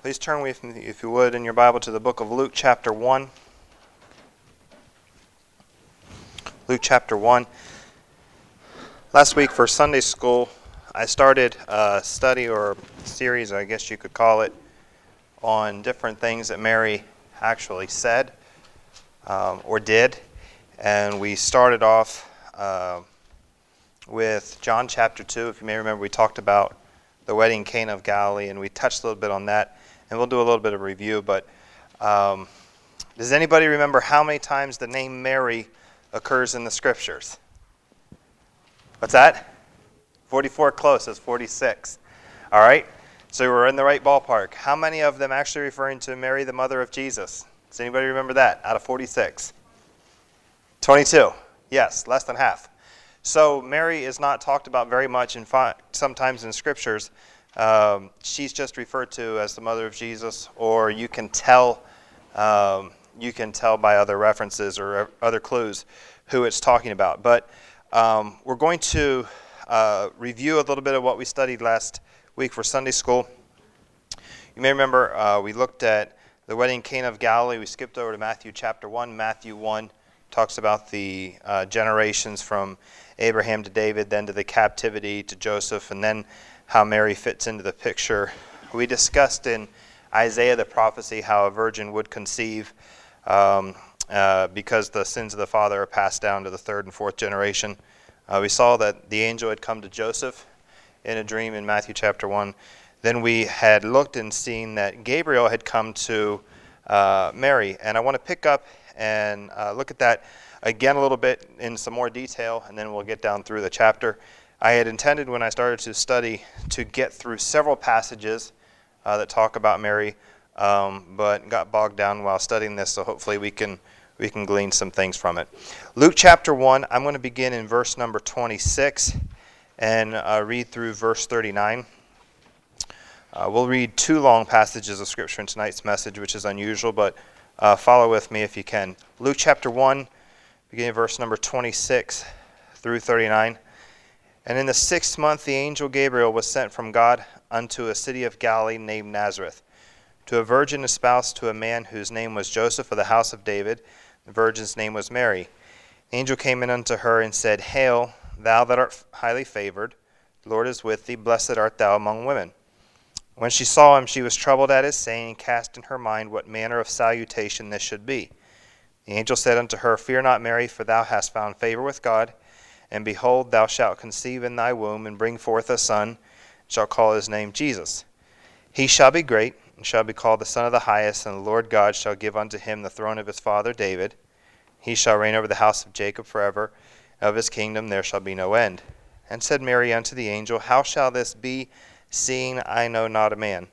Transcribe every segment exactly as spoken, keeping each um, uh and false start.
Please turn with me, if you would, in your Bible to the book of Luke chapter one. Luke chapter one. Last week for Sunday school, I started a study or series, I guess you could call it, on different things that Mary actually said um, or did. And we started off uh, with John chapter two. If you may remember, we talked about the wedding in Cana of Galilee, and we touched a little bit on that. And we'll do a little bit of review, but um, does anybody remember how many times the name Mary occurs in the scriptures? What's that? forty-four, close. It's forty-six. All right, so we're in the right ballpark. How many of them actually referring to Mary, the mother of Jesus? Does anybody remember that out of forty-six? twenty-two. Yes, less than half. So Mary is not talked about very much. In fact, sometimes in scriptures, Um, she's just referred to as the mother of Jesus, or you can tell um, you can tell by other references or other clues who it's talking about. But um, we're going to uh, review a little bit of what we studied last week for Sunday school. You may remember uh, we looked at the wedding in Cana of Galilee. We skipped over to Matthew chapter one. Matthew one talks about the uh, generations from Abraham to David, then to the captivity to Joseph, and then how Mary fits into the picture. We discussed in Isaiah the prophecy how a virgin would conceive um, uh, because the sins of the father are passed down to the third and fourth generation. Uh, we saw that the angel had come to Joseph in a dream in Matthew chapter one. Then we had looked and seen that Gabriel had come to uh, Mary. And I want to pick up and uh, look at that again a little bit in some more detail, and then we'll get down through the chapter. I had intended when I started to study to get through several passages uh, that talk about Mary, um, but got bogged down while studying this, so hopefully we can we can glean some things from it. Luke chapter one, I'm going to begin in verse number twenty-six and uh, read through verse thirty-nine. Uh, we'll read two long passages of Scripture in tonight's message, which is unusual, but uh, follow with me if you can. Luke chapter one, beginning verse number twenty-six through thirty-nine. And in the sixth month the angel Gabriel was sent from God unto a city of Galilee named Nazareth, to a virgin espoused to a man whose name was Joseph of the house of David. The virgin's name was Mary. The angel came in unto her and said, Hail, thou that art highly favored, the Lord is with thee, blessed art thou among women. When she saw him, she was troubled at his saying, and cast in her mind what manner of salutation this should be. The angel said unto her, Fear not, Mary, for thou hast found favor with God. And behold, thou shalt conceive in thy womb, and bring forth a son, and shalt call his name Jesus. He shall be great, and shall be called the Son of the Highest, and the Lord God shall give unto him the throne of his father David. He shall reign over the house of Jacob forever, and of his kingdom there shall be no end. And said Mary unto the angel, How shall this be, seeing I know not a man?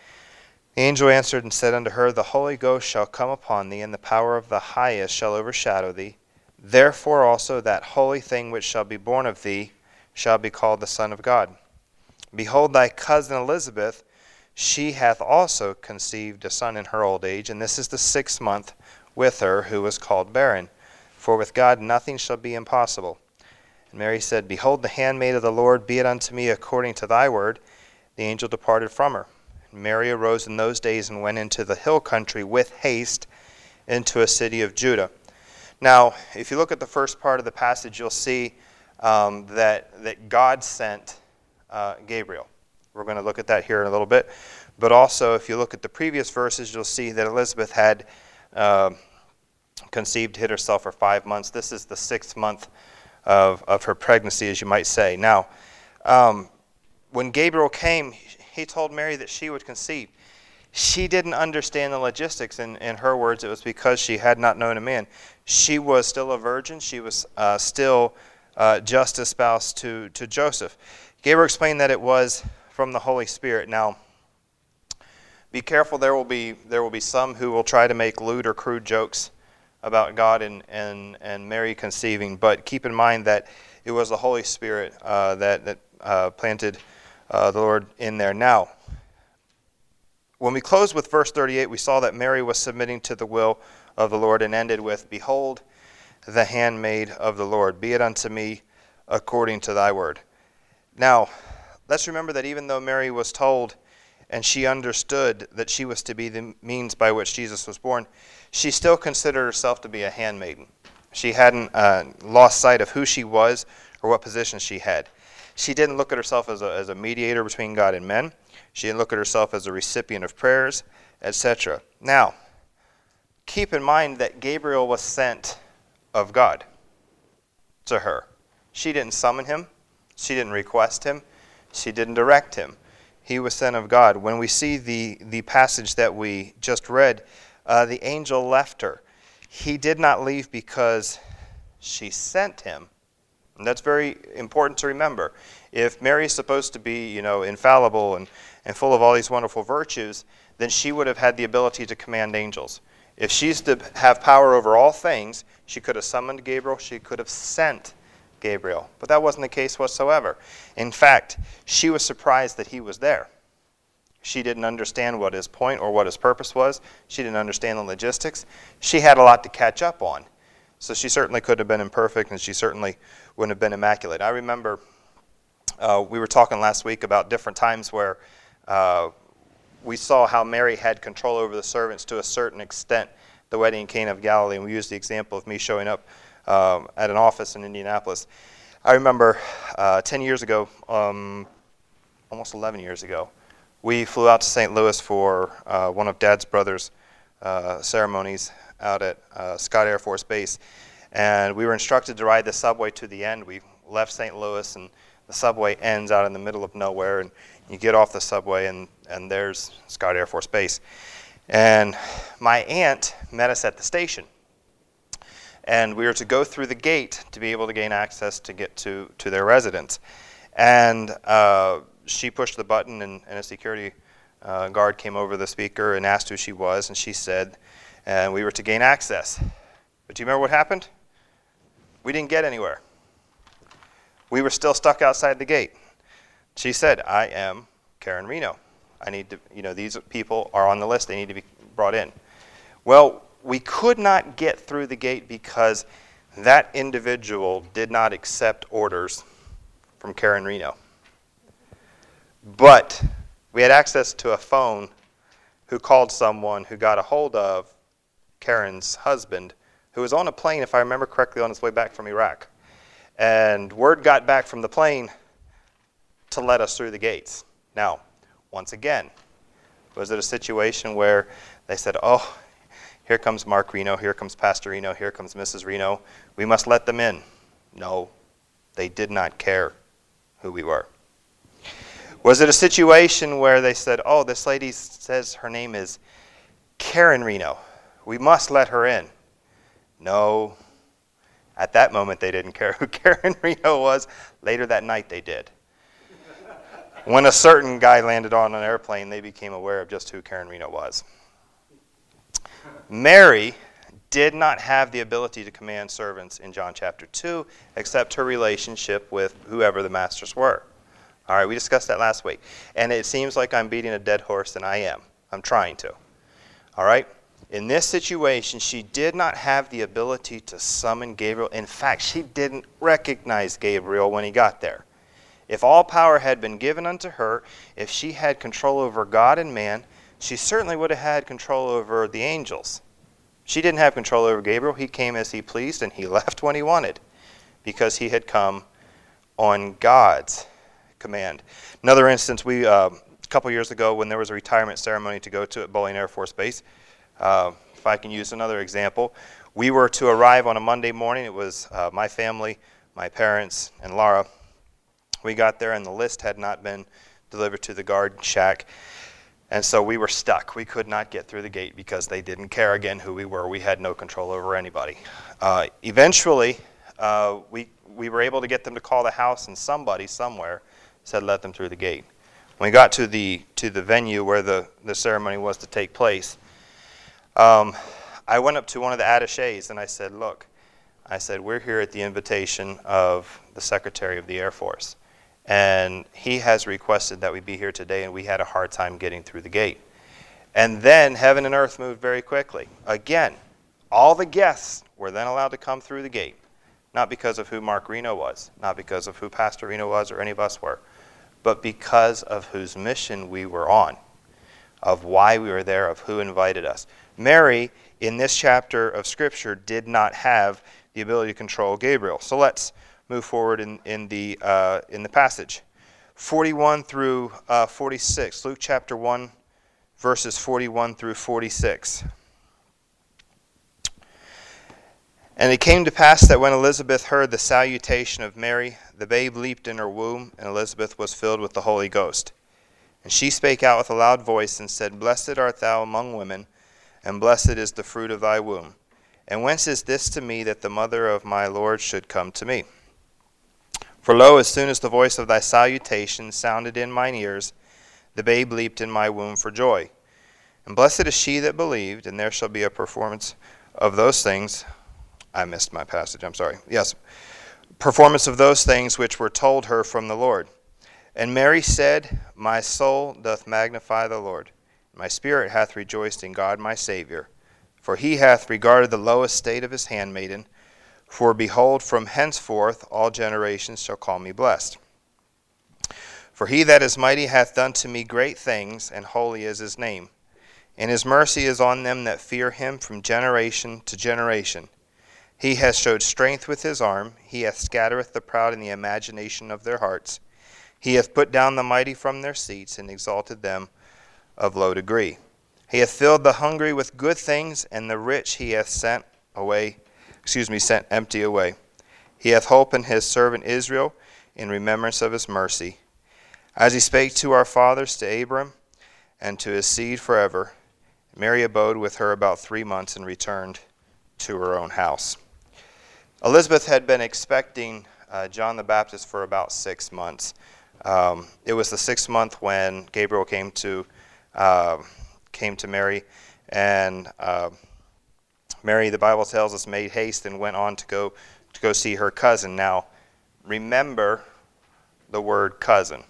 The angel answered and said unto her, The Holy Ghost shall come upon thee, and the power of the Highest shall overshadow thee. Therefore also that holy thing which shall be born of thee shall be called the Son of God. Behold, thy cousin Elizabeth, she hath also conceived a son in her old age, and this is the sixth month with her, who was called barren. For with God nothing shall be impossible. And Mary said, Behold, the handmaid of the Lord, be it unto me according to thy word. The angel departed from her. And Mary arose in those days and went into the hill country with haste into a city of Judah. Now, if you look at the first part of the passage, you'll see um, that, that God sent uh, Gabriel. We're going to look at that here in a little bit. But also, if you look at the previous verses, you'll see that Elizabeth had uh, conceived, hid herself for five months. This is the sixth month of, of her pregnancy, as you might say. Now, um, when Gabriel came, he told Mary that she would conceive. She didn't understand the logistics. In, in her words, it was because she had not known a man. She was still a virgin. She was uh, still uh, just espoused to, to Joseph. Gabriel explained that it was from the Holy Spirit. Now, be careful. There will be there will be some who will try to make lewd or crude jokes about God and, and, and Mary conceiving. But keep in mind that it was the Holy Spirit uh, that, that uh, planted uh, the Lord in there. Now, when we closed with verse thirty-eight, we saw that Mary was submitting to the will of the Lord and ended with, Behold, the handmaid of the Lord, be it unto me according to thy word. Now, let's remember that even though Mary was told and she understood that she was to be the means by which Jesus was born, she still considered herself to be a handmaiden. She hadn't uh, lost sight of who she was or what position she had. She didn't look at herself as a, as a mediator between God and men. She didn't look at herself as a recipient of prayers, et cetera. Now, keep in mind that Gabriel was sent of God to her. She didn't summon him. She didn't request him. She didn't direct him. He was sent of God. When we see the, the passage that we just read, uh, the angel left her. He did not leave because she sent him. And that's very important to remember. If Mary is supposed to be, you know, infallible and, and full of all these wonderful virtues, then she would have had the ability to command angels. If she's to have power over all things, she could have summoned Gabriel, she could have sent Gabriel. But that wasn't the case whatsoever. In fact, she was surprised that he was there. She didn't understand what his point or what his purpose was. She didn't understand the logistics. She had a lot to catch up on. So she certainly could have been imperfect, and she certainly wouldn't have been immaculate. I remember uh, we were talking last week about different times where uh, we saw how Mary had control over the servants to a certain extent, the wedding in Cana of Galilee, and we used the example of me showing up um, at an office in Indianapolis. I remember uh, ten years ago, um, almost eleven years ago, we flew out to Saint Louis for uh, one of Dad's brother's uh, ceremonies out at uh, Scott Air Force Base, and we were instructed to ride the subway to the end. We left Saint Louis, and the subway ends out in the middle of nowhere, and you get off the subway, and, and there's Scott Air Force Base. And my aunt met us at the station, and we were to go through the gate to be able to gain access to get to, to their residence. And uh, she pushed the button, and, and a security uh, guard came over the speaker and asked who she was, and she said, and we were to gain access. But do you remember what happened? We didn't get anywhere. We were still stuck outside the gate. She said, I am Karen Reno. I need to, you know, these people are on the list. They need to be brought in. Well, we could not get through the gate because that individual did not accept orders from Karen Reno. But we had access to a phone who called someone who got a hold of Karen's husband, who was on a plane, if I remember correctly, on his way back from Iraq. And word got back from the plane to let us through the gates. Now, once again, was it a situation where they said, oh, here comes Mark Reno, here comes Pastor Reno, here comes Missus Reno, we must let them in? No, they did not care who we were. Was it a situation where they said, oh, this lady says her name is Karen Reno, we must let her in? No. At that moment, they didn't care who Karen Reno was. Later that night, they did. When a certain guy landed on an airplane, they became aware of just who Karen Reno was. Mary did not have the ability to command servants in John chapter two, except her relationship with whoever the masters were. All right, we discussed that last week. And it seems like I'm beating a dead horse, and I am. I'm trying to. All right? In this situation, she did not have the ability to summon Gabriel. In fact, she didn't recognize Gabriel when he got there. If all power had been given unto her, if she had control over God and man, she certainly would have had control over the angels. She didn't have control over Gabriel. He came as he pleased, and he left when he wanted, because he had come on God's command. Another instance, we uh, a couple years ago, when there was a retirement ceremony to go to at Bolling Air Force Base, Uh, if I can use another example, we were to arrive on a Monday morning. It was uh, my family, my parents, and Laura. We got there, and the list had not been delivered to the guard shack, and so we were stuck. We could not get through the gate because they didn't care, again, who we were. We had no control over anybody. Uh, eventually, uh, we, we were able to get them to call the house, and somebody somewhere said let them through the gate. When we got to the, to the venue where the, the ceremony was to take place, Um, I went up to one of the attachés and I said, look, I said, we're here at the invitation of the Secretary of the Air Force, and he has requested that we be here today, and we had a hard time getting through the gate. And then heaven and earth moved very quickly. Again, all the guests were then allowed to come through the gate, not because of who Mark Reno was, not because of who Pastor Reno was or any of us were, but because of whose mission we were on. of why we were there, of who invited us. Mary, in this chapter of Scripture, did not have the ability to control Gabriel. So let's move forward in, in, the, uh, in the passage. forty-one through uh, forty-six, Luke chapter one, verses forty-one through forty-six. And it came to pass that when Elizabeth heard the salutation of Mary, the babe leaped in her womb, and Elizabeth was filled with the Holy Ghost. And she spake out with a loud voice, and said, Blessed art thou among women, and blessed is the fruit of thy womb. And whence is this to me, that the mother of my Lord should come to me? For lo, as soon as the voice of thy salutation sounded in mine ears, the babe leaped in my womb for joy. And blessed is she that believed, and there shall be a performance of those things. I missed my passage, I'm sorry. Yes. Performance of those things which were told her from the Lord. And Mary said, My soul doth magnify the Lord. My spirit hath rejoiced in God my Savior. For he hath regarded the low estate of his handmaiden. For behold, from henceforth all generations shall call me blessed. For he that is mighty hath done to me great things, and holy is his name. And his mercy is on them that fear him from generation to generation. He hath showed strength with his arm. He hath scattereth the proud in the imagination of their hearts. He hath put down the mighty from their seats, and exalted them of low degree. He hath filled the hungry with good things, and the rich he hath sent away, excuse me, sent empty away. He hath holpen his servant Israel in remembrance of his mercy, as he spake to our fathers, to Abram, and to his seed forever. Mary abode with her about three months, and returned to her own house. Elizabeth had been expecting uh, John the Baptist for about six months. Um, it was the sixth month when Gabriel came to uh, came to Mary, and uh, Mary, the Bible tells us, made haste and went on to go to go see her cousin. Now, remember the word cousin.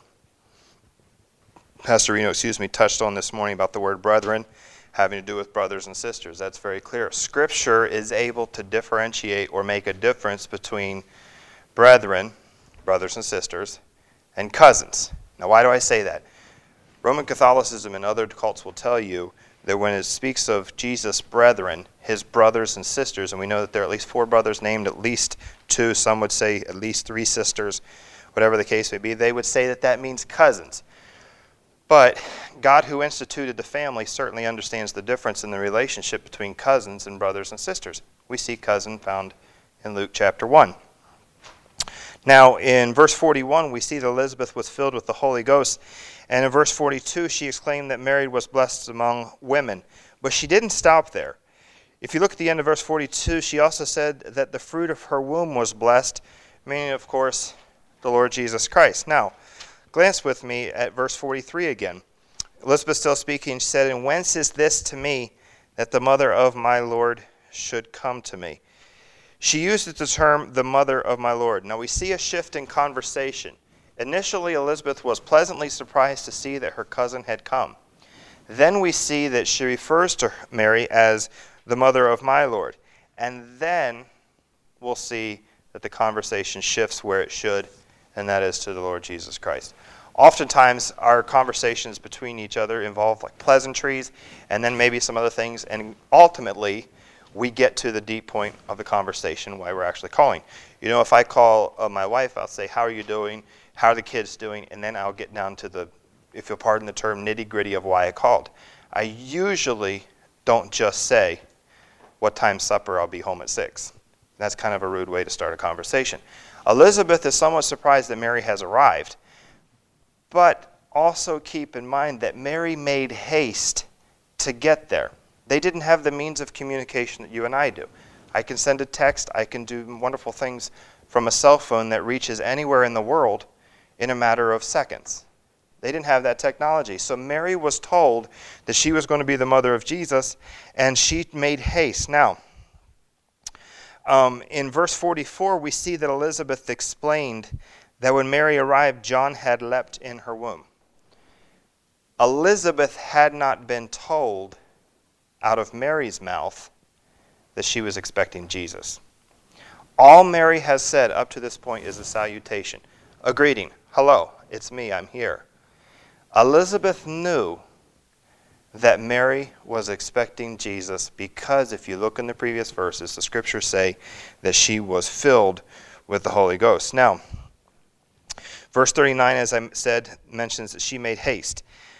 Pastor Reno, excuse me, touched on this morning about the word brethren, having to do with brothers and sisters. That's very clear. Scripture is able to differentiate or make a difference between brethren, brothers and sisters, and cousins. Now, why do I say that? Roman Catholicism and other cults will tell you that when it speaks of Jesus' brethren, his brothers and sisters, and we know that there are at least four brothers named, at least two, some would say at least three sisters, whatever the case may be, they would say that that means cousins. But God, who instituted the family, certainly understands the difference in the relationship between cousins and brothers and sisters. We see cousin found in Luke chapter one. Now, in verse forty-one, we see that Elizabeth was filled with the Holy Ghost. And in verse forty-two, she exclaimed that Mary was blessed among women. But she didn't stop there. If you look at the end of verse forty-two, she also said that the fruit of her womb was blessed, meaning, of course, the Lord Jesus Christ. Now, glance with me at verse forty-three again. Elizabeth still speaking, she said, And whence is this to me, that the mother of my Lord should come to me? She used the term, the mother of my Lord. Now we see a shift in conversation. Initially, Elizabeth was pleasantly surprised to see that her cousin had come. Then we see that she refers to Mary as the mother of my Lord. And then we'll see that the conversation shifts where it should, and that is to the Lord Jesus Christ. Oftentimes, our conversations between each other involve like pleasantries and then maybe some other things, and ultimately, we get to the deep point of the conversation, why we're actually calling. You know, if I call uh, my wife, I'll say, how are you doing? How are the kids doing? And then I'll get down to the, if you'll pardon the term, nitty-gritty of why I called. I usually don't just say, what time supper, I'll be home at six. That's kind of a rude way to start a conversation. Elizabeth is somewhat surprised that Mary has arrived, but also keep in mind that Mary made haste to get there. They didn't have the means of communication that you and I do. I can send a text, I can do wonderful things from a cell phone that reaches anywhere in the world in a matter of seconds. They didn't have that technology. So Mary was told that she was going to be the mother of Jesus, and she made haste. Now, um, in verse forty-four, we see that Elizabeth explained that when Mary arrived, John had leapt in her womb. Elizabeth had not been told out of Mary's mouth that she was expecting Jesus. All Mary has said up to this point is a salutation, a greeting. Hello, it's me, I'm here. Elizabeth knew that Mary was expecting Jesus because if you look in the previous verses, the scriptures say that she was filled with the Holy Ghost. Now, verse thirty-nine, as I said, mentions that she made haste.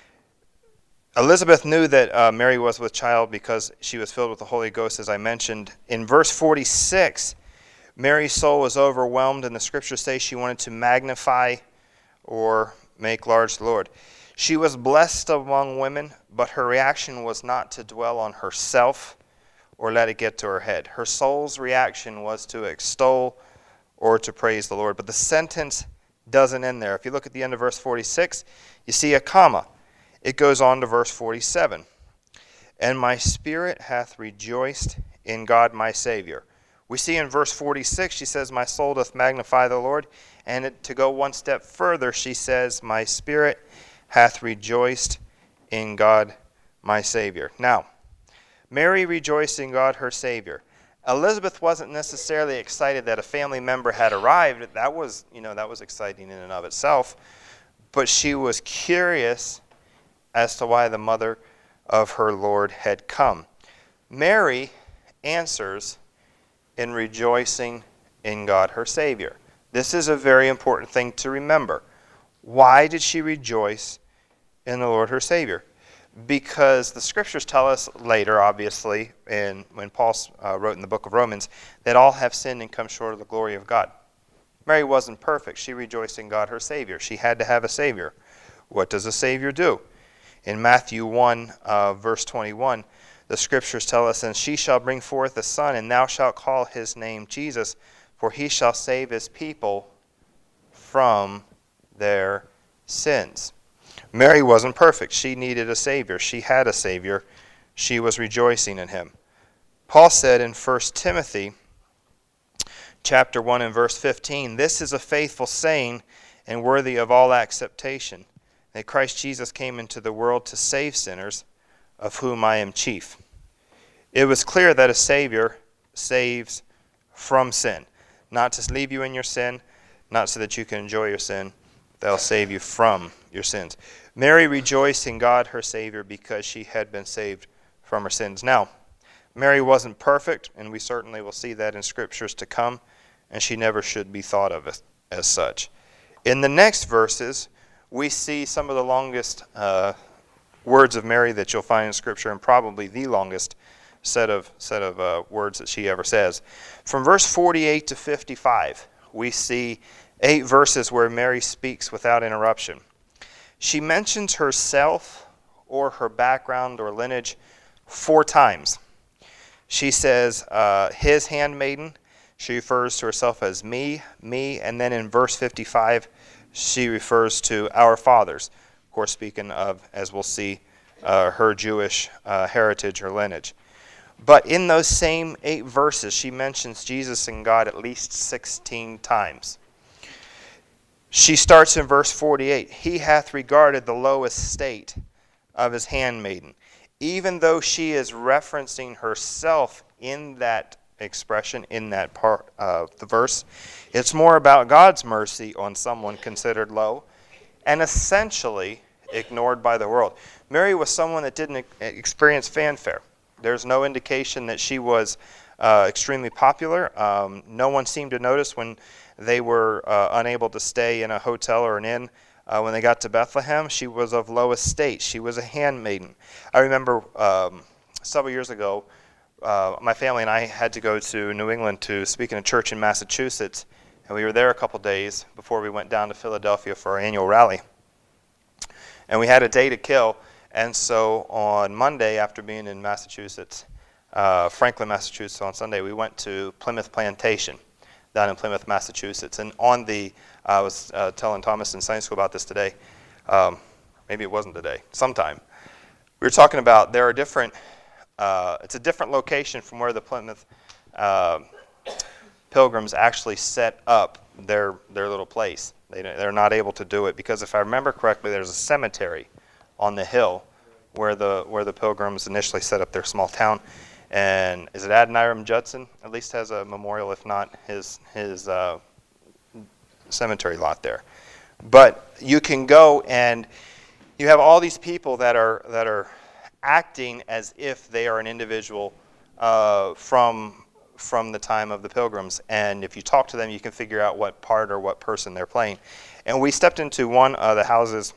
Elizabeth knew that uh, Mary was with child because she was filled with the Holy Ghost, as I mentioned. In verse forty-six, Mary's soul was overwhelmed, and the scriptures say she wanted to magnify or make large the Lord. She was blessed among women, but her reaction was not to dwell on herself or let it get to her head. Her soul's reaction was to extol or to praise the Lord. But the sentence doesn't end there. If you look at the end of verse forty-six, you see a comma. It goes on to verse forty-seven. And my spirit hath rejoiced in God my Savior. We see in verse forty-six, she says, my soul doth magnify the Lord. And it, to go one step further, she says, my spirit hath rejoiced in God my Savior. Now, Mary rejoiced in God her Savior. Elizabeth wasn't necessarily excited that a family member had arrived. That was, you know, that was exciting in and of itself. But she was curious as to why the mother of her Lord had come. Mary answers in rejoicing in God her Savior. This is a very important thing to remember. Why did she rejoice in the Lord her Savior? Because the scriptures tell us later, obviously, and when Paul uh, wrote in the book of Romans, that all have sinned and come short of the glory of God. Mary wasn't perfect. She rejoiced in God her Savior. She had to have a Savior. What does a Savior do? In Matthew one, uh, verse twenty-one, the scriptures tell us, and she shall bring forth a son, and thou shalt call his name Jesus, for he shall save his people from their sins. Mary wasn't perfect. She needed a Savior. She had a Savior. She was rejoicing in him. Paul said in First Timothy chapter one and verse fifteen, this is a faithful saying and worthy of all acceptation, that Christ Jesus came into the world to save sinners, of whom I am chief. It was clear that a Savior saves from sin. Not to leave you in your sin, not so that you can enjoy your sin. They'll save you from your sins. Mary rejoiced in God, her Savior, because she had been saved from her sins. Now, Mary wasn't perfect, and we certainly will see that in scriptures to come, and she never should be thought of as, as such. In the next verses, we see some of the longest uh, words of Mary that you'll find in Scripture, and probably the longest set of set of uh, words that she ever says. From verse forty-eight to fifty-five, we see eight verses where Mary speaks without interruption. She mentions herself or her background or lineage four times. She says, uh, his handmaiden. She refers to herself as me, me, and then in verse fifty-five, she refers to our fathers. Of course, speaking of, as we'll see, uh, her Jewish uh, heritage or lineage. But in those same eight verses, she mentions Jesus and God at least sixteen times. She starts in verse forty-eight. He hath regarded the low estate of his handmaiden. Even though she is referencing herself in that expression, in that part of the verse, it's more about God's mercy on someone considered low and essentially ignored by the world. Mary was someone that didn't experience fanfare. There's no indication that she was uh, extremely popular. Um, no one seemed to notice when they were uh, unable to stay in a hotel or an inn. Uh, when they got to Bethlehem, she was of low estate. She was a handmaiden. I remember um, several years ago, uh, my family and I had to go to New England to speak in a church in Massachusetts, and we were there a couple days before we went down to Philadelphia for our annual rally. And we had a day to kill. And so on Monday, after being in Massachusetts, uh, Franklin, Massachusetts, on Sunday, we went to Plymouth Plantation down in Plymouth, Massachusetts. And on the, uh, I was uh, telling Thomas in Sunday school about this today. Um, maybe it wasn't today, sometime. We were talking about there are different, uh, it's a different location from where the Plymouth uh, Pilgrims actually set up their their little place. They, they're not able to do it because if I remember correctly, there's a cemetery on the hill where the where the Pilgrims initially set up their small town. And is it Adoniram Judson? At least has a memorial, if not his his uh, cemetery lot there. But you can go and you have all these people that are that are acting as if they are an individual uh, from from the time of the Pilgrims. And if you talk to them, you can figure out what part or what person they're playing. And we stepped into one of the houses,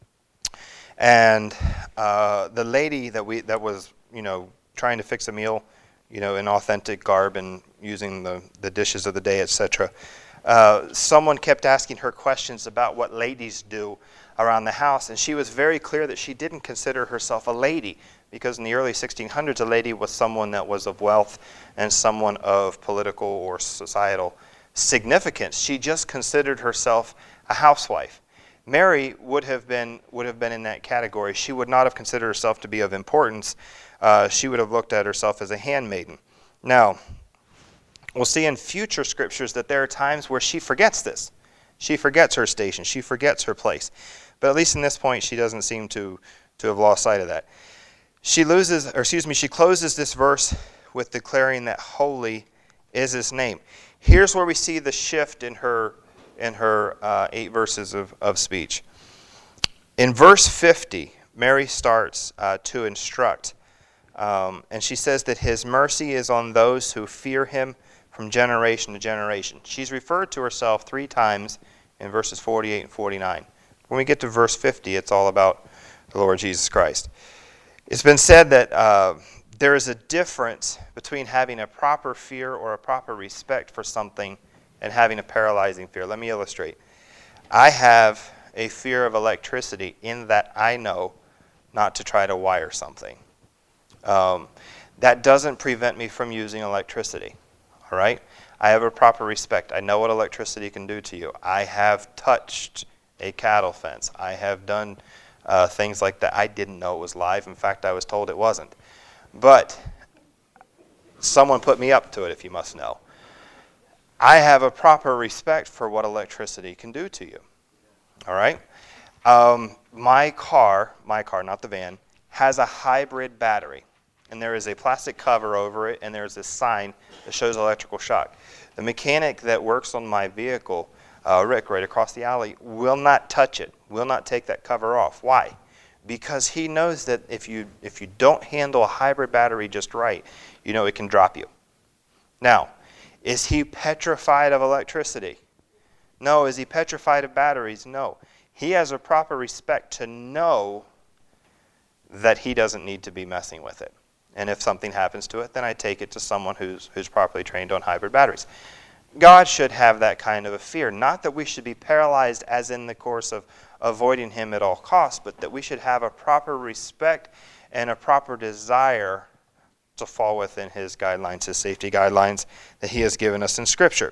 and uh, the lady that we that was, you know, trying to fix a meal, you know, in authentic garb and using the, the dishes of the day, et cetera. Uh, someone kept asking her questions about what ladies do around the house, and she was very clear that she didn't consider herself a lady, because in the early sixteen hundreds, a lady was someone that was of wealth and someone of political or societal significance. She just considered herself a housewife. Mary would have been would have been in that category. She would not have considered herself to be of importance. Uh, she would have looked at herself as a handmaiden. Now, we'll see in future scriptures that there are times where she forgets this. She forgets her station. She forgets her place. But at least in this point, she doesn't seem to, to have lost sight of that. She loses, or excuse me, she closes this verse with declaring that holy is his name. Here's where we see the shift in her in her uh, eight verses of, of speech. In verse fifty, Mary starts uh, to instruct. Um, and she says that his mercy is on those who fear him from generation to generation. She's referred to herself three times in verses forty-eight and forty-nine. When we get to verse fifty, it's all about the Lord Jesus Christ. It's been said that uh, there is a difference between having a proper fear or a proper respect for something and having a paralyzing fear. Let me illustrate. I have a fear of electricity in that I know not to try to wire something. Um, that doesn't prevent me from using electricity, all right? I have a proper respect. I know what electricity can do to you. I have touched a cattle fence. I have done uh, things like that. I didn't know it was live. In fact, I was told it wasn't. But someone put me up to it, if you must know. I have a proper respect for what electricity can do to you, all right? Um, my car, my car, not the van, has a hybrid battery. And there is a plastic cover over it, and there's this sign that shows electrical shock. The mechanic that works on my vehicle, uh, Rick, right across the alley, will not touch it, will not take that cover off. Why? Because he knows that if you if you don't handle a hybrid battery just right, you know it can drop you. Now, is he petrified of electricity? No. Is he petrified of batteries? No. He has a proper respect to know that he doesn't need to be messing with it. And if something happens to it, then I take it to someone who's who's properly trained on hybrid batteries. God should have that kind of a fear. Not that we should be paralyzed as in the course of avoiding him at all costs, but that we should have a proper respect and a proper desire to fall within his guidelines, his safety guidelines that he has given us in Scripture.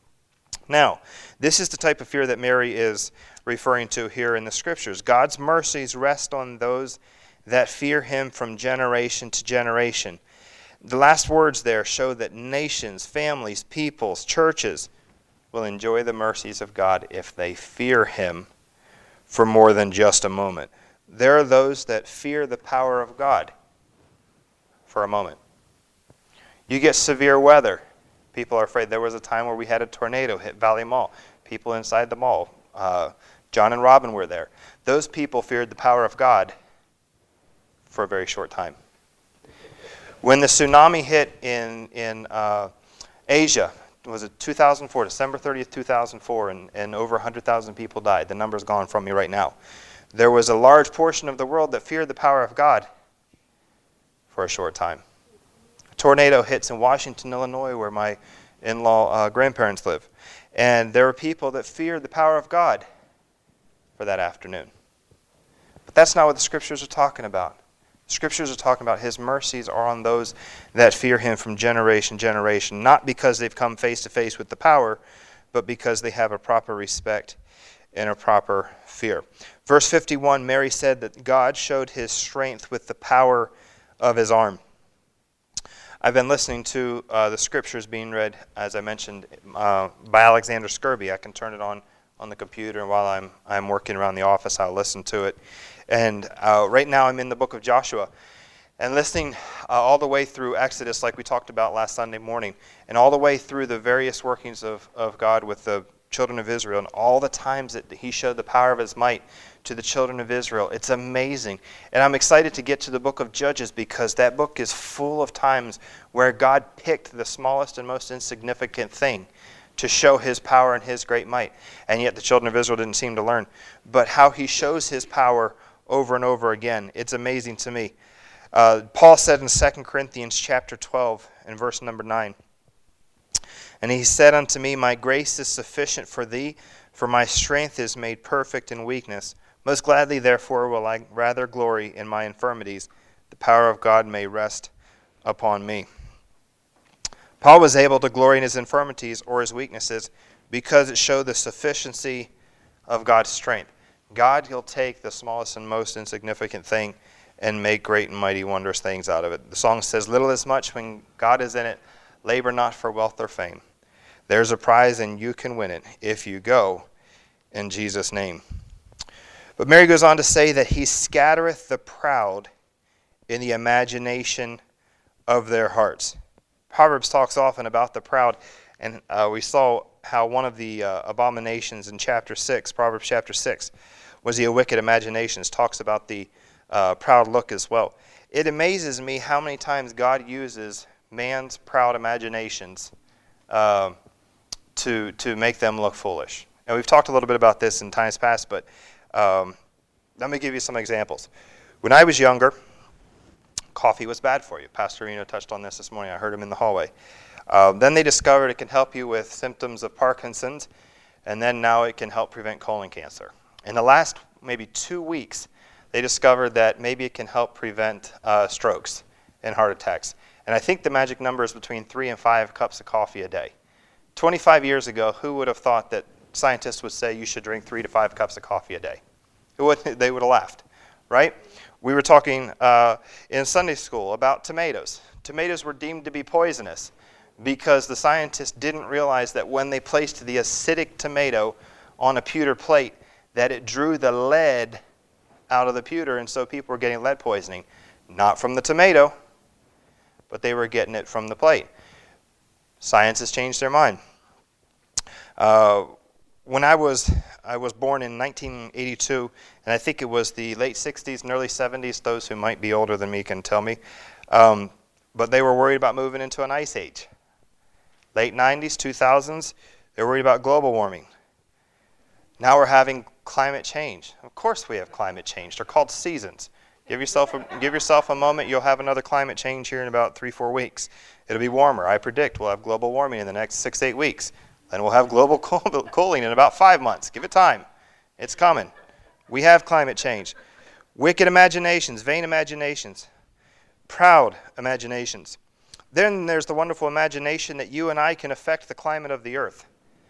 Now, this is the type of fear that Mary is referring to here in the Scriptures. God's mercies rest on those that fear him from generation to generation. The last words there show that nations, families, peoples, churches will enjoy the mercies of God if they fear him for more than just a moment. There are those that fear the power of God for a moment. You get severe weather. People are afraid. There was a time where we had a tornado hit Valley Mall. People inside the mall. Uh, John and Robin were there. Those people feared the power of God for a very short time. When the tsunami hit in in uh, Asia, was it two thousand four, December thirtieth, two thousand four, and, and over one hundred thousand people died. The number's gone from me right now. There was a large portion of the world that feared the power of God for a short time. A tornado hits in Washington, Illinois, where my in-law uh, grandparents live. And there were people that feared the power of God for that afternoon. But that's not what the Scriptures are talking about. Scriptures are talking about his mercies are on those that fear him from generation to generation, not because they've come face to face with the power, but because they have a proper respect and a proper fear. Verse fifty-one, Mary said that God showed his strength with the power of his arm. I've been listening to uh, the Scriptures being read, as I mentioned, uh, by Alexander Skirby. I can turn it on on the computer, and while I'm I'm working around the office, I'll listen to it. And uh, right now I'm in the book of Joshua and listening uh, all the way through Exodus like we talked about last Sunday morning, and all the way through the various workings of, of God with the children of Israel and all the times that he showed the power of his might to the children of Israel. It's amazing. And I'm excited to get to the book of Judges because that book is full of times where God picked the smallest and most insignificant thing to show his power and his great might. And yet the children of Israel didn't seem to learn. But how he shows his power over and over again, it's amazing to me. Uh, Paul said in Second Corinthians chapter twelve and verse number nine, "And he said unto me, My grace is sufficient for thee, for my strength is made perfect in weakness. Most gladly, therefore, will I rather glory in my infirmities, the power of God may rest upon me." Paul was able to glory in his infirmities or his weaknesses because it showed the sufficiency of God's strength. God will take the smallest and most insignificant thing and make great and mighty wondrous things out of it. The song says, "Little is much when God is in it. Labor not for wealth or fame. There's a prize and you can win it if you go in Jesus' name." But Mary goes on to say that he scattereth the proud in the imagination of their hearts. Proverbs talks often about the proud, and uh, we saw how one of the uh, abominations in chapter six, Proverbs chapter six, was the wicked imaginations. Talks about the uh, proud look as well. It amazes me how many times God uses man's proud imaginations uh, to to make them look foolish. And we've talked a little bit about this in times past, but um, let me give you some examples. When I was younger, coffee was bad for you. Pastor Reno touched on this this morning. I heard him in the hallway. Uh, then they discovered it can help you with symptoms of Parkinson's, and then now it can help prevent colon cancer. In the last maybe two weeks, they discovered that maybe it can help prevent uh, strokes and heart attacks. And I think the magic number is between three and five cups of coffee a day. twenty-five years ago, who would have thought that scientists would say you should drink three to five cups of coffee a day? Who would, they would have laughed, right? We were talking uh, in Sunday school about tomatoes. Tomatoes were deemed to be poisonous because the scientists didn't realize that when they placed the acidic tomato on a pewter plate, that it drew the lead out of the pewter, and so people were getting lead poisoning. Not from the tomato, but they were getting it from the plate. Science has changed their mind. Uh, when I was I was born in nineteen eighty-two, and I think it was the late sixties and early seventies. Those who might be older than me can tell me. Um, but they were worried about moving into an ice age. Late nineties, two thousands, they were worried about global warming. Now we're having climate change. Of course we have climate change. They're called seasons. Give yourself a, give yourself a moment. You'll have another climate change here in about three, four weeks. It'll be warmer. I predict we'll have global warming in the next six, eight weeks. Then we'll have global cooling in about five months. Give it time. It's coming. We have climate change. Wicked imaginations, vain imaginations, proud imaginations. Then there's the wonderful imagination that you and I can affect the climate of the earth.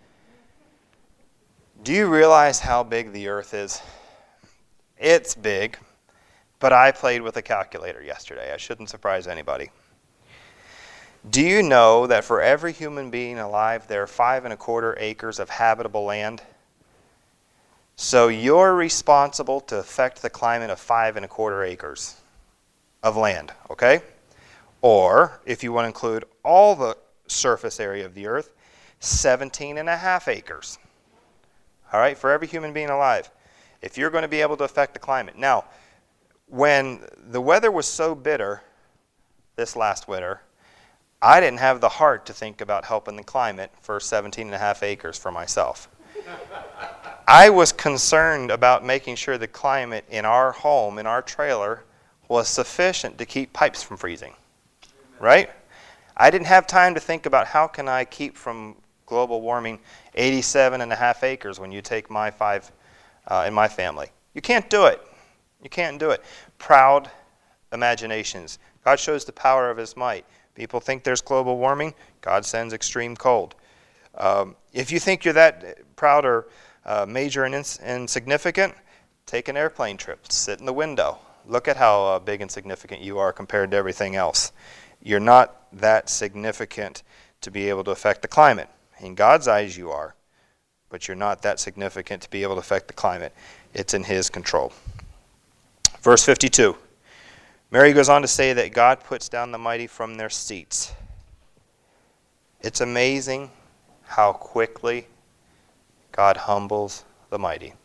Do you realize how big the earth is? It's big, but I played with a calculator yesterday. I shouldn't surprise anybody. Do you know that for every human being alive, there are five and a quarter acres of habitable land? So you're responsible to affect the climate of five and a quarter acres of land, okay? Or, if you want to include all the surface area of the earth, seventeen and a half acres. All right, for every human being alive, if you're going to be able to affect the climate. Now, when the weather was so bitter this last winter, I didn't have the heart to think about helping the climate for seventeen and a half acres for myself. I was concerned about making sure the climate in our home, in our trailer, was sufficient to keep pipes from freezing, right? I didn't have time to think about how can I keep from global warming eighty-seven and a half acres when you take my five uh, in my family. You can't do it. You can't do it. Proud imaginations. God shows the power of his might. People think there's global warming. God sends extreme cold. Um, if you think you're that proud or uh, major and ins- insignificant, take an airplane trip. Sit in the window. Look at how uh, big and significant you are compared to everything else. You're not that significant to be able to affect the climate. In God's eyes, you are, but you're not that significant to be able to affect the climate. It's in his control. Verse fifty-two. Mary goes on to say that God puts down the mighty from their seats. It's amazing how quickly God humbles the mighty.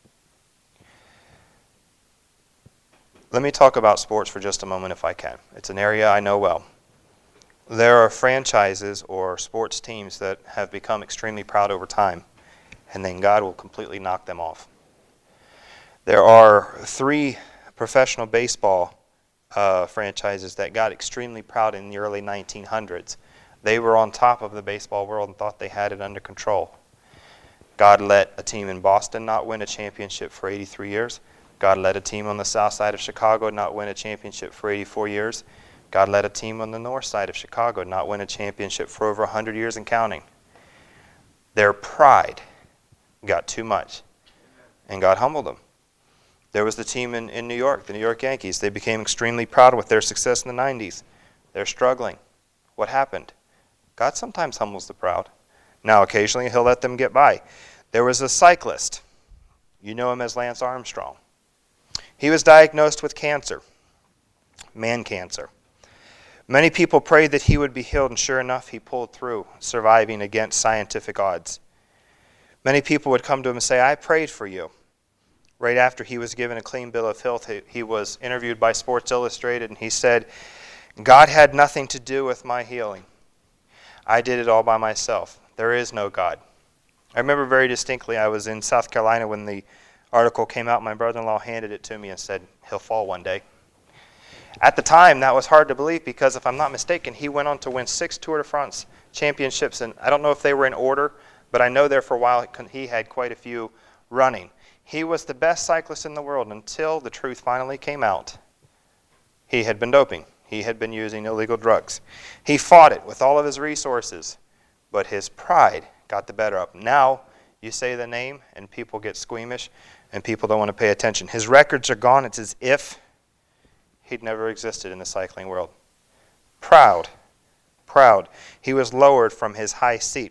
Let me talk about sports for just a moment if I can. It's an area I know well. There are franchises or sports teams that have become extremely proud over time, and then God will completely knock them off. There are three professional baseball uh, franchises that got extremely proud in the early nineteen hundreds. They were on top of the baseball world and thought they had it under control. God let a team in Boston not win a championship for eighty-three years. God let a team on the south side of Chicago not win a championship for eighty-four years. God let a team on the north side of Chicago not win a championship for over one hundred years and counting. Their pride got too much, and God humbled them. There was the team in, in New York, the New York Yankees. They became extremely proud with their success in the nineties. They're struggling. What happened? God sometimes humbles the proud. Now, occasionally, he'll let them get by. There was a cyclist. You know him as Lance Armstrong. He was diagnosed with cancer, man cancer. Many people prayed that he would be healed, and sure enough, he pulled through, surviving against scientific odds. Many people would come to him and say, I prayed for you. Right after he was given a clean bill of health, he was interviewed by Sports Illustrated, and he said, God had nothing to do with my healing. I did it all by myself. There is no God. I remember very distinctly, I was in South Carolina when the article came out. My brother-in-law handed it to me and said, he'll fall one day. At the time, that was hard to believe because, if I'm not mistaken, he went on to win six Tour de France championships, and I don't know if they were in order, but I know there for a while he had quite a few running. He was the best cyclist in the world until the truth finally came out. He had been doping. He had been using illegal drugs. He fought it with all of his resources, but his pride got the better of him. Now, you say the name, and people get squeamish, and people don't want to pay attention. His records are gone. It's as if he'd never existed in the cycling world. Proud. Proud. He was lowered from his high seat.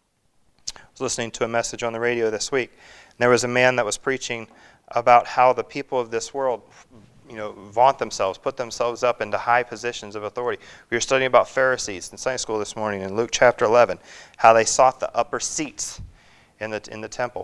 I was listening to a message on the radio this week. And there was a man that was preaching about how the people of this world, you know, vaunt themselves, put themselves up into high positions of authority. We were studying about Pharisees in Sunday school this morning in Luke chapter eleven, how they sought the upper seats in the in the temple.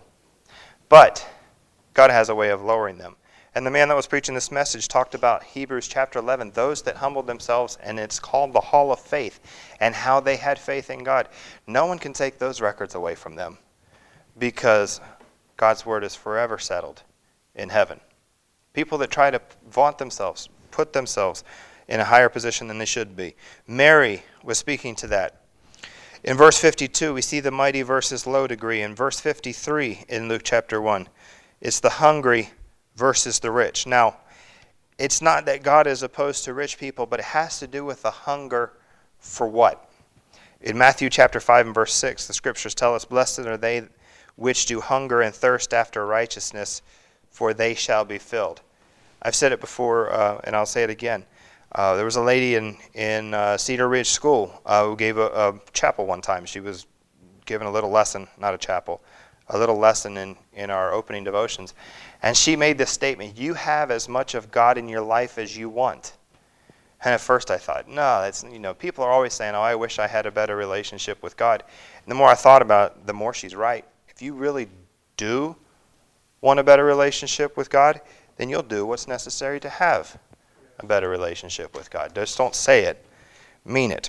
But God has a way of lowering them. And the man that was preaching this message talked about Hebrews chapter eleven, those that humbled themselves, and it's called the Hall of Faith, and how they had faith in God. No one can take those records away from them because God's word is forever settled in heaven. People that try to vaunt themselves, put themselves in a higher position than they should be. Mary was speaking to that. In verse fifty-two, we see the mighty versus low degree. In verse fifty-three in Luke chapter one, it's the hungry versus the rich. Now, it's not that God is opposed to rich people, but it has to do with the hunger for what? In Matthew chapter five and verse six, the scriptures tell us, blessed are they which do hunger and thirst after righteousness, for they shall be filled. I've said it before, uh, and I'll say it again. Uh, there was a lady in, in uh, Cedar Ridge School uh, who gave a, a chapel one time. She was given a little lesson, not a chapel, a little lesson in, in our opening devotions. And she made this statement, you have as much of God in your life as you want. And at first I thought, no, that's, you know, people are always saying, oh, I wish I had a better relationship with God. And the more I thought about it, the more she's right. If you really do want a better relationship with God, then you'll do what's necessary to have a better relationship with God. Just don't say it, mean it.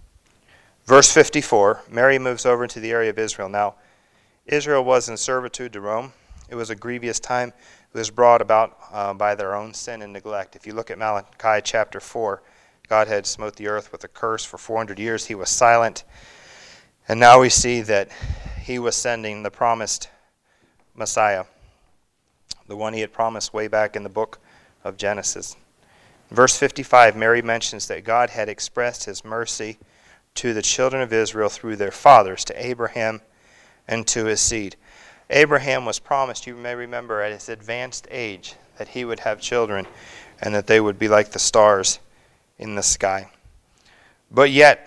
Verse fifty-four, Mary moves over into the area of Israel. Now, Israel was in servitude to Rome. It was a grievous time. It was brought about uh, by their own sin and neglect. If you look at Malachi chapter four, God had smote the earth with a curse for four hundred years. He was silent. And now we see that he was sending the promised Messiah, the one he had promised way back in the book of Genesis. Verse fifty-five, Mary mentions that God had expressed his mercy to the children of Israel through their fathers, to Abraham and to his seed. Abraham was promised, you may remember, at his advanced age, that he would have children and that they would be like the stars in the sky. But yet,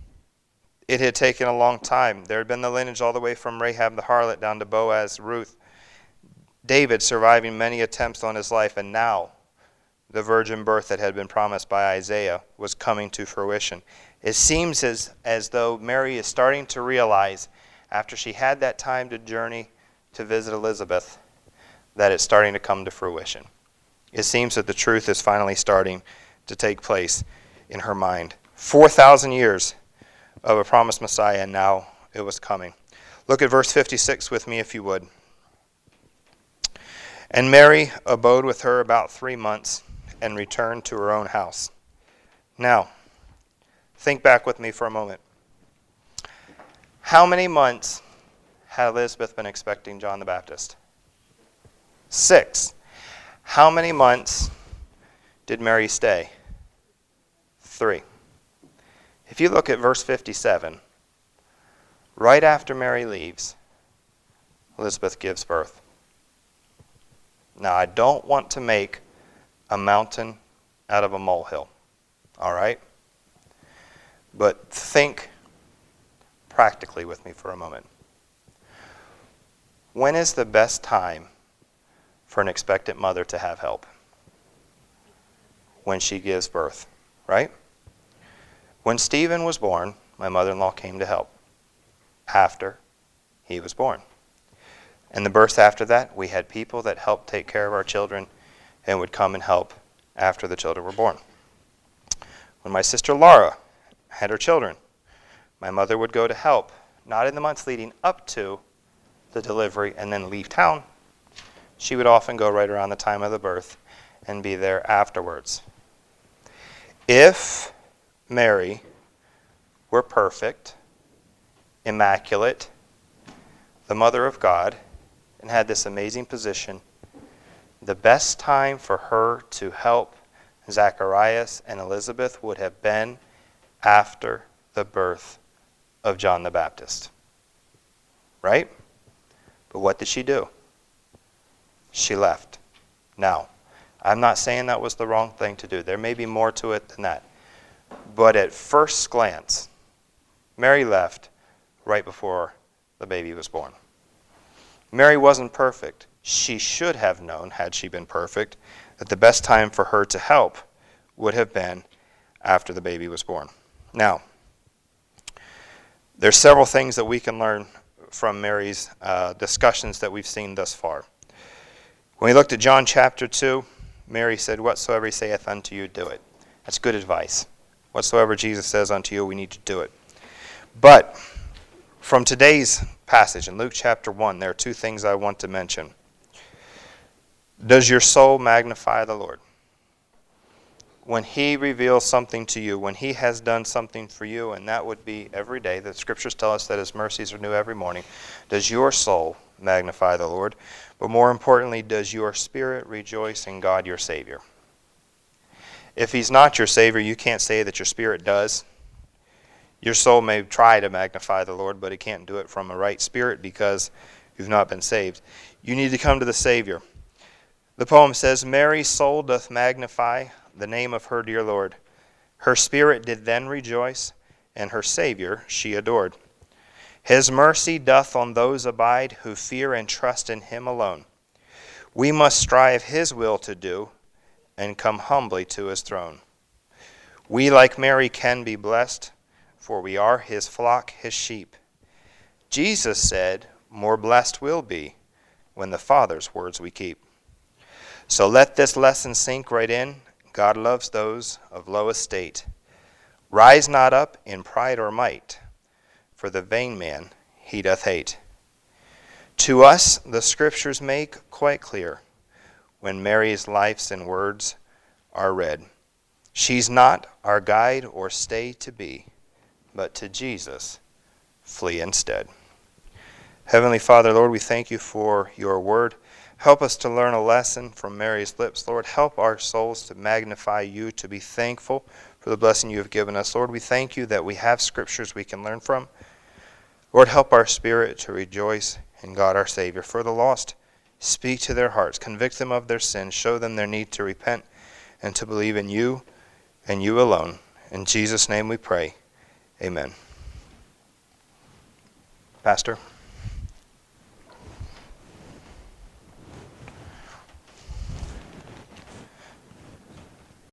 it had taken a long time. There had been the lineage all the way from Rahab the harlot down to Boaz, Ruth, David surviving many attempts on his life, and now the virgin birth that had been promised by Isaiah was coming to fruition. It seems as, as though Mary is starting to realize, after she had that time to journey to visit Elizabeth that it's starting to come to fruition. It seems that the truth is finally starting to take place in her mind. four thousand years of a promised Messiah, and now it was coming. Look at verse fifty-six with me if you would. And Mary abode with her about three months and returned to her own house. Now, think back with me for a moment. How many months had Elizabeth been expecting John the Baptist? Six. How many months did Mary stay? Three. If you look at verse fifty-seven, right after Mary leaves, Elizabeth gives birth. Now, I don't want to make a mountain out of a molehill, all right? But think practically with me for a moment. When is the best time for an expectant mother to have help? When she gives birth, right? When Stephen was born, my mother-in-law came to help after he was born. And the birth after that, we had people that helped take care of our children and would come and help after the children were born. When my sister Laura had her children, my mother would go to help, not in the months leading up to the delivery and then leave town. She would often go right around the time of the birth and be there afterwards. If Mary were perfect, immaculate, the mother of God, and had this amazing position, the best time for her to help Zacharias and Elizabeth would have been after the birth of John the Baptist. Right? But what did she do? She left. Now, I'm not saying that was the wrong thing to do. There may be more to it than that. But at first glance, Mary left right before the baby was born. Mary wasn't perfect. She should have known, had she been perfect, that the best time for her to help would have been after the baby was born. Now, there's several things that we can learn from Mary's uh, discussions that we've seen thus far. When we looked at John chapter two, Mary said, "Whatsoever he saith unto you, do it." That's good advice. Whatsoever Jesus says unto you, we need to do it. But from today's passage in Luke chapter one, there are two things I want to mention. Does your soul magnify the Lord? When he reveals something to you, when he has done something for you, and that would be every day, the scriptures tell us that his mercies are new every morning, does your soul magnify the Lord? But more importantly, does your spirit rejoice in God your Savior? If he's not your Savior, you can't say that your spirit does. Your soul may try to magnify the Lord, but it can't do it from a right spirit because you've not been saved. You need to come to the Savior. The poem says, "Mary's soul doth magnify the name of her dear Lord. Her spirit did then rejoice, and her Savior she adored. His mercy doth on those abide who fear and trust in him alone. We must strive his will to do and come humbly to his throne. We, like Mary, can be blessed, for we are his flock, his sheep. Jesus said, more blessed we'll be when the Father's words we keep. So let this lesson sink right in. God loves those of low estate. Rise not up in pride or might, for the vain man he doth hate. To us the scriptures make quite clear when Mary's lives and words are read. She's not our guide or stay to be, but to Jesus flee instead. Heavenly Father, Lord, we thank you for your word. Help us to learn a lesson from Mary's lips. Lord, help our souls to magnify you, to be thankful for the blessing you have given us. Lord, we thank you that we have scriptures we can learn from. Lord, help our spirit to rejoice in God our Savior. For the lost, speak to their hearts, convict them of their sins, show them their need to repent and to believe in you and you alone. In Jesus' name we pray. Amen. Pastor.